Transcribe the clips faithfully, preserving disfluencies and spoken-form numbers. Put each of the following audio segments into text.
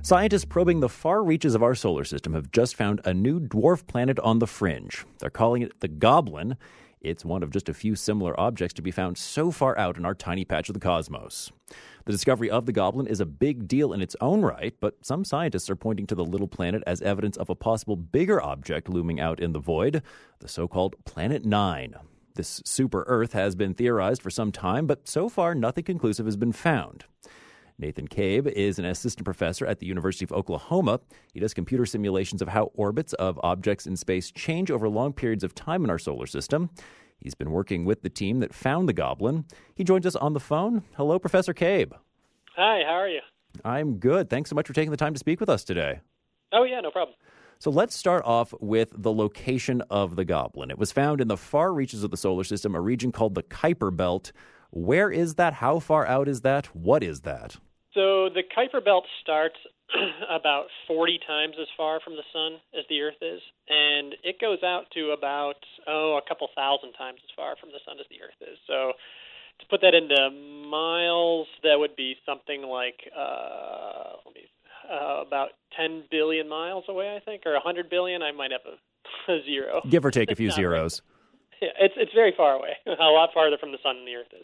Scientists probing the far reaches of our solar system have just found a new dwarf planet on the fringe. They're calling it the Goblin. It's one of just a few similar objects to be found so far out in our tiny patch of the cosmos. The discovery of the Goblin is a big deal in its own right, but some scientists are pointing to the little planet as evidence of a possible bigger object looming out in the void, the so-called Planet Nine. This super-Earth has been theorized for some time, but so far nothing conclusive has been found. Nathan Cabe is an assistant professor at the University of Oklahoma. He does computer simulations of how orbits of objects in space change over long periods of time in our solar system. He's been working with the team that found the Goblin. He joins us on the phone. Hello, Professor Cabe. Hi, how are you? I'm good. Thanks so much for taking the time to speak with us today. Oh, yeah, no problem. So let's start off with the location of the Goblin. It was found in the far reaches of the solar system, a region called the Kuiper Belt. Where is that? How far out is that? What is that? So the Kuiper Belt starts about forty times as far from the sun as the Earth is, and it goes out to about, oh, a couple thousand times as far from the sun as the Earth is. So to put that into miles, that would be something like uh, let me, uh, about ten billion miles away, I think, or one hundred billion. I might have a, a zero. Give or take a few zeros. Right. Yeah, it's, it's very far away, a lot farther from the sun than the Earth is.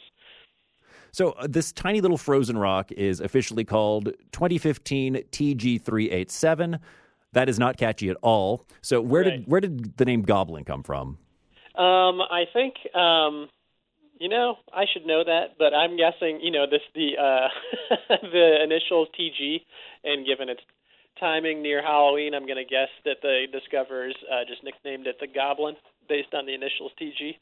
So uh, this tiny little frozen rock is officially called twenty fifteen T G three eighty-seven. That is not catchy at all. So where right. did where did the name Goblin come from? Um, I think, um, you know, I should know that, but I'm guessing, you know, this the uh, the initials T G, and given its timing near Halloween, I'm going to guess that the discoverers uh, just nicknamed it the Goblin based on the initials T G.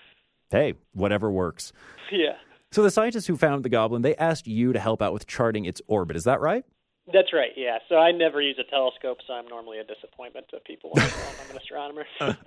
Hey, whatever works. Yeah. So the scientists who found the Goblin, they asked you to help out with charting its orbit. Is that right? That's right, yeah. So I never use a telescope, so I'm normally a disappointment to people when I'm an astronomer.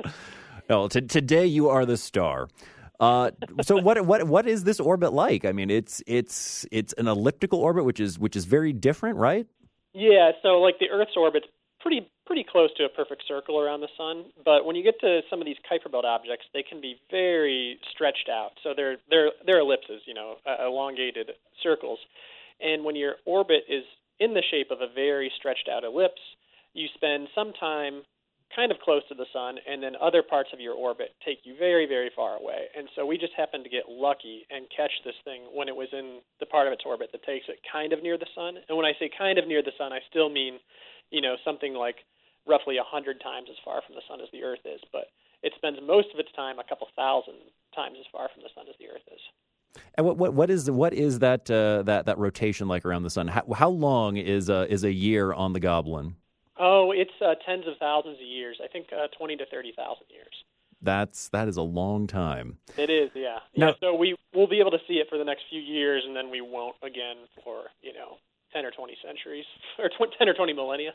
Well, t- today you are the star. Uh, so what what what is this orbit like? I mean, it's it's it's an elliptical orbit, which is which is very different, right? Yeah. So like the Earth's orbit's pretty pretty close to a perfect circle around the sun, but when you get to some of these Kuiper Belt objects, they can be very stretched out. So they're they're they're ellipses, you know, uh, elongated circles. And when your orbit is in the shape of a very stretched out ellipse, you spend some time kind of close to the sun, and then other parts of your orbit take you very, very far away. And so we just happened to get lucky and catch this thing when it was in the part of its orbit that takes it kind of near the sun. And when I say kind of near the sun, I still mean, you know, something like roughly one hundred times as far from the sun as the Earth is. But it spends most of its time a couple thousand times as far from the sun as the Earth is. And what what what is what is that uh, that that rotation like around the sun? How, how long is a is a year on the Goblin? Oh, it's uh, tens of thousands of years. I think uh, twenty to thirty thousand years. That's that is a long time. It is, yeah. Now, yeah. So we we'll be able to see it for the next few years, and then we won't again for you know ten or twenty centuries, or tw- ten or twenty millennia.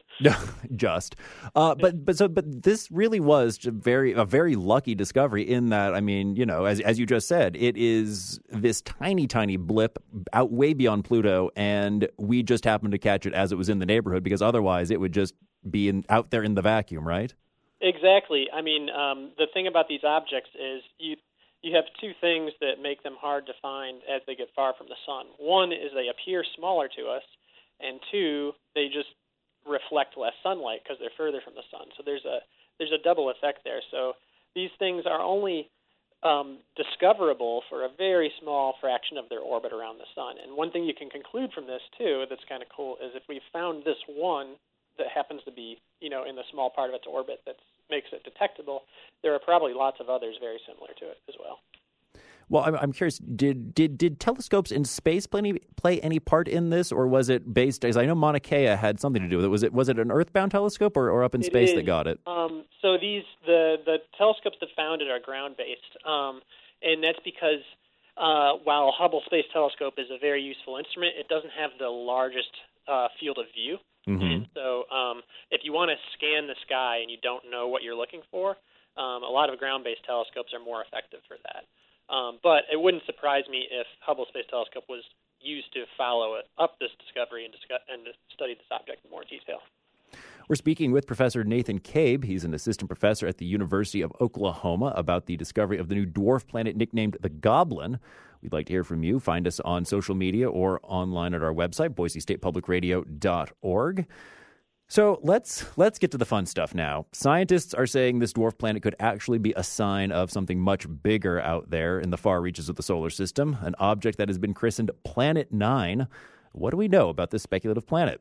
Just, uh, but but so but this really was a very a very lucky discovery in that, I mean, you know, as as you just said, it is this tiny tiny blip out way beyond Pluto, and we just happened to catch it as it was in the neighborhood, because otherwise it would just be in, out there in the vacuum, right? Exactly. I mean, um, the thing about these objects is you you have two things that make them hard to find as they get far from the sun. One is they appear smaller to us, and two, they just reflect less sunlight because they're further from the sun. So there's a there's a double effect there. So these things are only um, discoverable for a very small fraction of their orbit around the sun. And one thing you can conclude from this too, that's kind of cool, is if we found this one that happens to be, you know, in the small part of its orbit that makes it detectable, there are probably lots of others very similar to it as well. Well, I'm, I'm curious, did, did did telescopes in space play any, play any part in this, or was it based, as I know Mauna Kea had something to do with it, was it was it an earthbound telescope or, or up in it space is. that got it? Um, so these the, the telescopes that found it are ground-based, um, and that's because uh, while Hubble Space Telescope is a very useful instrument, it doesn't have the largest uh, field of view. Mm-hmm. And so um, if you want to scan the sky and you don't know what you're looking for, um, a lot of ground-based telescopes are more effective for that. Um, but it wouldn't surprise me if Hubble Space Telescope was used to follow it up this discovery and, discuss, and to study this object in more detail. We're speaking with Professor Nathan Cabe. He's an assistant professor at the University of Oklahoma about the discovery of the new dwarf planet nicknamed the Goblin. We'd like to hear from you. Find us on social media or online at our website, boise state public radio dot org. So let's let's get to the fun stuff now. Scientists are saying this dwarf planet could actually be a sign of something much bigger out there in the far reaches of the solar system, an object that has been christened Planet Nine. What do we know about this speculative planet?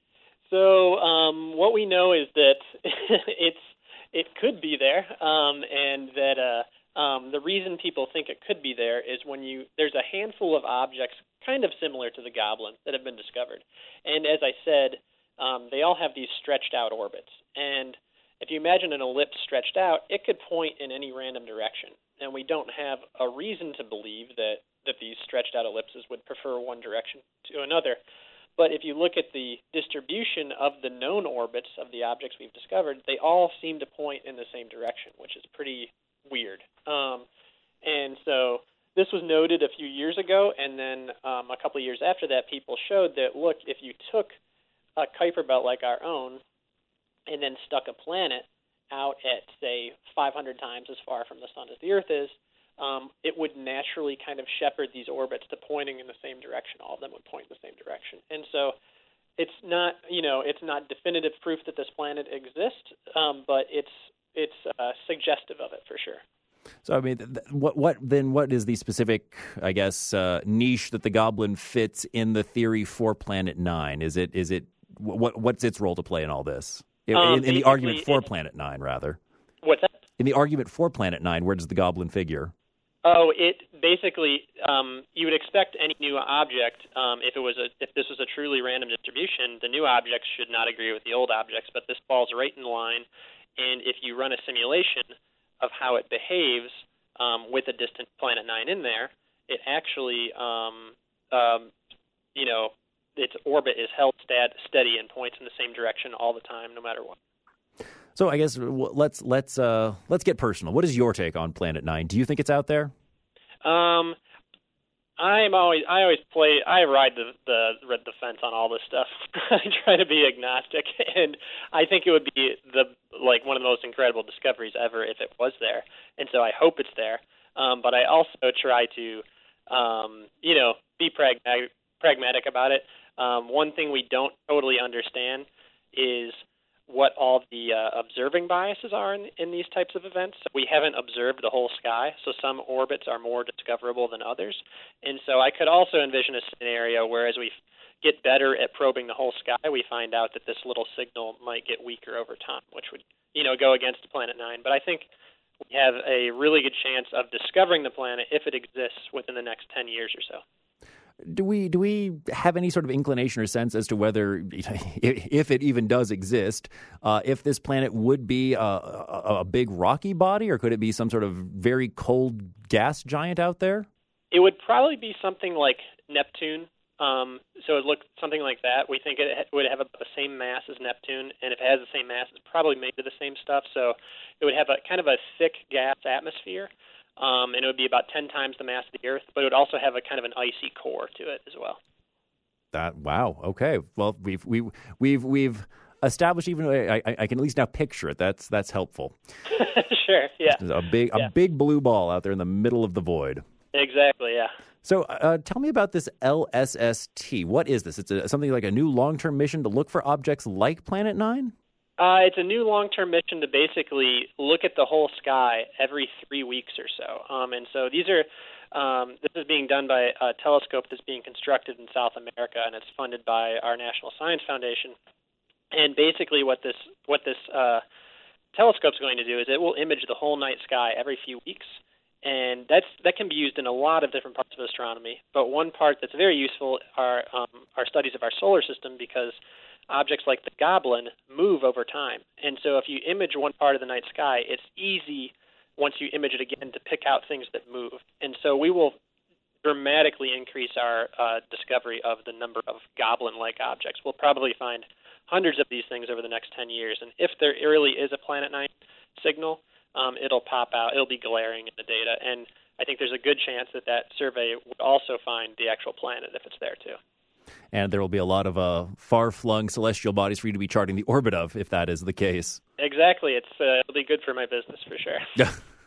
So um, what we know is that it's it could be there, um, and that uh, um, the reason people think it could be there is when you there's a handful of objects kind of similar to the Goblin that have been discovered, and as I said. Um, they all have these stretched out orbits. And if you imagine an ellipse stretched out, it could point in any random direction. And we don't have a reason to believe that, that these stretched out ellipses would prefer one direction to another. But if you look at the distribution of the known orbits of the objects we've discovered, they all seem to point in the same direction, which is pretty weird. Um, and so this was noted a few years ago, and then um, a couple of years after that, people showed that, look, if you took a Kuiper belt like our own, and then stuck a planet out at, say, five hundred times as far from the sun as the Earth is, um, it would naturally kind of shepherd these orbits to pointing in the same direction. All of them would point in the same direction. And so it's not, you know, it's not definitive proof that this planet exists, um, but it's it's uh, suggestive of it for sure. So, I mean, th- what, what then? What is the specific, I guess, uh, niche that the Goblin fits in the theory for Planet Nine? Is it is it What what's its role to play in all this? In, um, in the argument for Planet Nine, rather. What's that? In the argument for Planet Nine, where does the Goblin figure? Oh, it basically um, you would expect any new object, um, if it was a if this was a truly random distribution, the new objects should not agree with the old objects, but this falls right in line. And if you run a simulation of how it behaves um, with a distant Planet Nine in there, it actually, um, um, you know. its orbit is held stat, steady and points in the same direction all the time, no matter what. So I guess let's let's uh, let's get personal. What is your take on Planet Nine? Do you think it's out there? Um, I'm always I always play I ride the the the fence on all this stuff. I try to be agnostic, and I think it would be the like one of the most incredible discoveries ever if it was there. And so I hope it's there. Um, but I also try to, um, you know, be pragmatic pragmatic about it. Um, one thing we don't totally understand is what all the uh, observing biases are in, in these types of events. So we haven't observed the whole sky, so some orbits are more discoverable than others. And so I could also envision a scenario where as we get better at probing the whole sky, we find out that this little signal might get weaker over time, which would, you know, go against Planet Nine. But I think we have a really good chance of discovering the planet if it exists within the next ten years or so. Do we do we have any sort of inclination or sense as to whether, if it even does exist, uh, if this planet would be a, a, a big rocky body, or could it be some sort of very cold gas giant out there? It would probably be something like Neptune. Um, so it would look something like that. We think it would have a, the same mass as Neptune, and if it has the same mass, it's probably made of the same stuff. So it would have a kind of a thick gas atmosphere. Um, and it would be about ten times the mass of the Earth, but it would also have a kind of an icy core to it as well. That wow, okay. Well, we've we we've we've established even I, I, I can at least now picture it. That's that's helpful. Sure, yeah. A big yeah. a big blue ball out there in the middle of the void. Exactly, yeah. So, uh, tell me about this L S S T. What is this? It's a, something like a new long-term mission to look for objects like Planet Nine? Uh, it's a new long-term mission to basically look at the whole sky every three weeks or so. Um, and so these are, um, this is being done by a telescope that's being constructed in South America, and it's funded by our National Science Foundation. And basically, what this what this uh, telescope's going to do is it will image the whole night sky every few weeks, and that's that can be used in a lot of different parts of astronomy. But one part that's very useful are um, our studies of our solar system, because objects like the Goblin move over time. And so if you image one part of the night sky, it's easy, once you image it again, to pick out things that move. And so we will dramatically increase our uh, discovery of the number of Goblin-like objects. We'll probably find hundreds of these things over the next ten years. And if there really is a Planet Nine signal, um, it'll pop out. It'll be glaring in the data. And I think there's a good chance that that survey would also find the actual planet if it's there, too. And there will be a lot of uh, far-flung celestial bodies for you to be charting the orbit of, if that is the case. Exactly. It's uh, it'll be good for my business, for sure.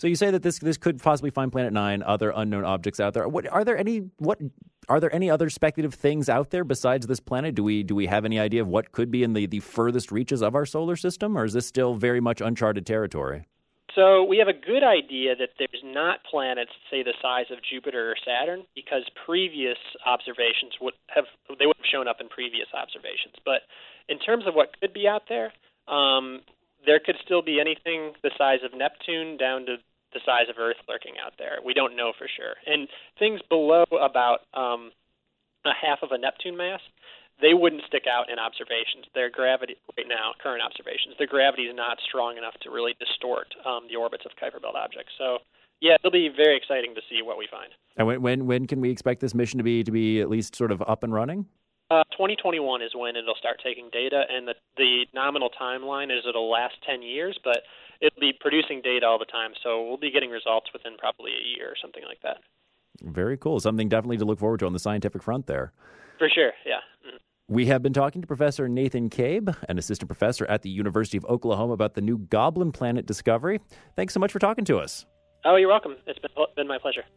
So you say that this this could possibly find Planet Nine, other unknown objects out there. What are there any what are there any other speculative things out there besides this planet? Do we do we have any idea of what could be in the, the furthest reaches of our solar system, or is this still very much uncharted territory? So we have a good idea that there's not planets, say, the size of Jupiter or Saturn, because previous observations would have they would have shown up in previous observations. But in terms of what could be out there, um, there could still be anything the size of Neptune down to the size of Earth lurking out there. We don't know for sure. And things below about um, a half of a Neptune mass, they wouldn't stick out in observations. Their gravity, right now, current observations, their gravity is not strong enough to really distort um, the orbits of Kuiper Belt objects. So, yeah, it'll be very exciting to see what we find. And when when, when can we expect this mission to be to be at least sort of up and running? Uh, twenty twenty-one is when it'll start taking data, and the, the nominal timeline is it'll last ten years, but it'll be producing data all the time, so we'll be getting results within probably a year or something like that. Very cool. Something definitely to look forward to on the scientific front there. For sure, yeah. Mm-hmm. We have been talking to Professor Nathan Cabe, an assistant professor at the University of Oklahoma, about the new Goblin Planet discovery. Thanks so much for talking to us. Oh, you're welcome. It's been, been my pleasure.